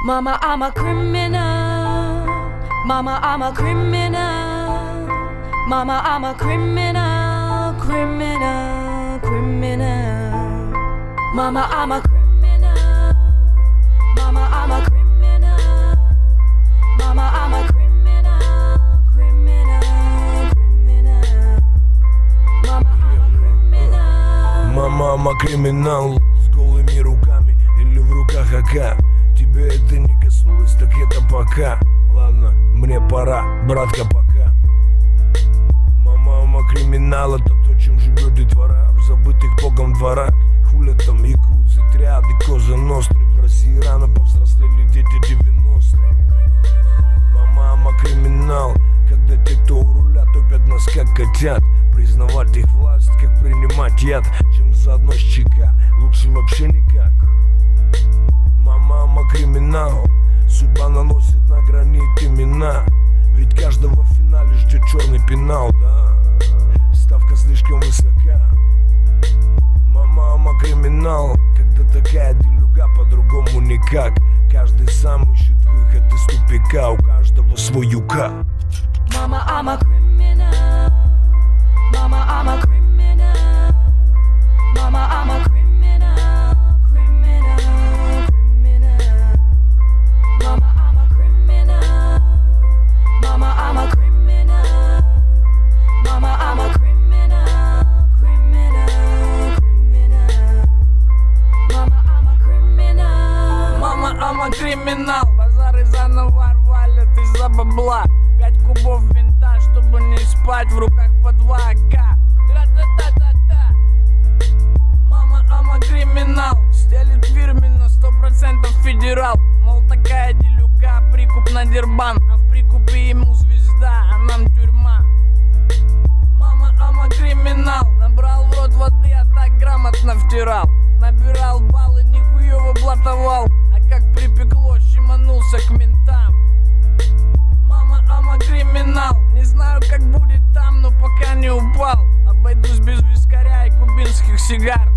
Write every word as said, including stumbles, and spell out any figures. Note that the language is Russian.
Mama, I'm a criminal. Mama, I'm a criminal. Mama, I'm a criminal, criminal, criminal. Mama, I'm a criminal. Mama, I'm a criminal. Mama, I'm a criminal, criminal, criminal. Mama, I'm a criminal. Мама, I'm a criminal. С голыми руками или в руках А К. Тебе это не коснулось, так это пока. Ладно, мне пора, братка, пока. Мама, мама, криминал, это то, чем живет детвора в забытых богом дворах. Хуля там якудзы, триады, коза ностры. В России рано повзрослели дети девяностых. Мама, мама, криминал, когда те, кто у руля, топят нас как котят. Признавать их власть, как принимать яд, чем заодно с ЧК, лучше вообще никак. Мама, мама, криминал, судьба наносит на гранит имена. Ведь каждого в финале ждет черный пенал, да. Ставка слишком высока. Мама, мама, криминал, когда такая делюга, по-другому никак. Каждый сам ищет выход из тупика, у каждого свой юка. Mama, I'm a criminal. Mama, I'm a criminal. Mama, I'm a criminal, criminal, criminal. Mama, I'm a criminal. Mama, I'm a criminal. Mama, I'm a criminal, criminal, criminal. Mama, I'm a criminal. Мама, I'm a criminal. Базары заново рвали из-за бабла. Пять кубов винта, чтобы не спать, в руках по два А К. Тра-та-та-та-та. Мама, I'm a criminal. Стелит фирменно, сто процентов федерал. Мол, такая делюга, прикуп на дербан. А в прикупе ему звезда, а нам тюрьма. Мама, I'm a criminal. Набрал в рот воды, а так грамотно втирал. Набирал баллы, нихуёво блатовал. А как припекло, щеманулся к ментам. Мама, I'm a criminal. Не знаю, как будет там, но пока не упал. Обойдусь без вискаря и кубинских сигар.